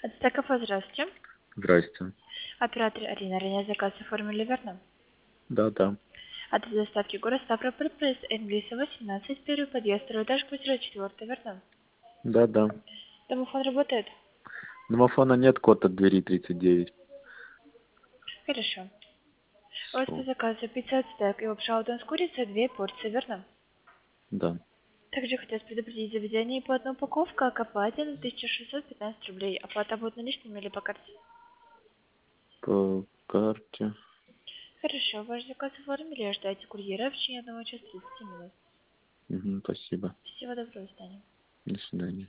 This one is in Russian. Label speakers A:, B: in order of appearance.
A: Это кафе, здравствуйте.
B: Здрасте.
A: Оператор Арина. Ранее заказ оформили, верно?
B: Да.
A: Адрес доставки город Ставрополь, проезд Энгельса, 18, первый подъезд, второй этаж, квартира 4, верно?
B: Да.
A: Домофон работает?
B: Домофона нет, код от двери 39.
A: Хорошо. У вас по
B: Всё.
A: заказу пицца стек и обшаутон с курицей, 2 порции, верно?
B: Да.
A: Также хотелось предупредить заведение по одной упаковке, как оплате на 1615 рублей. Оплата будет наличными или по карте?
B: По карте.
A: Хорошо, ваш заказ оформили, ожидайте курьера в течение 1 часа 30 минут.
B: Спасибо.
A: Всего доброго, до свидания.
B: До свидания.